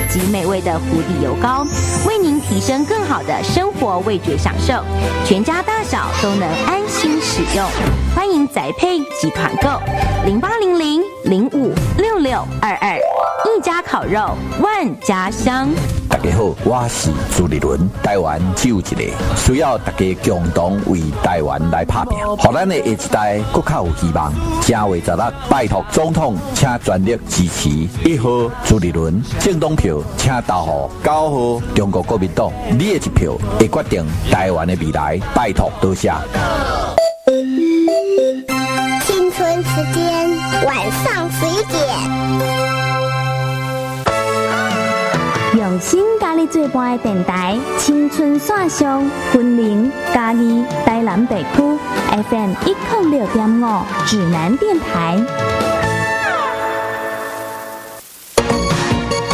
及美味的湖底油膏，为您提升更好的生活味觉享受，全家大小都能安心使用。欢迎宅配及团购0800-056622，一家烤肉万家香。 大家好，我是朱立伦。台湾只有一个，需要大家共同为台湾来打拼，让咱的下一代更较有希望。正月16，拜托总统，请全力支持1号朱立伦，政党票请投予9号中国国民党。你的一票会决定台湾的未来，拜托多谢。 青春时间，晚上11点。 用心甲你做伴的电台，青春线上，分龄嘉义台南北区 FM 106.5指南电台。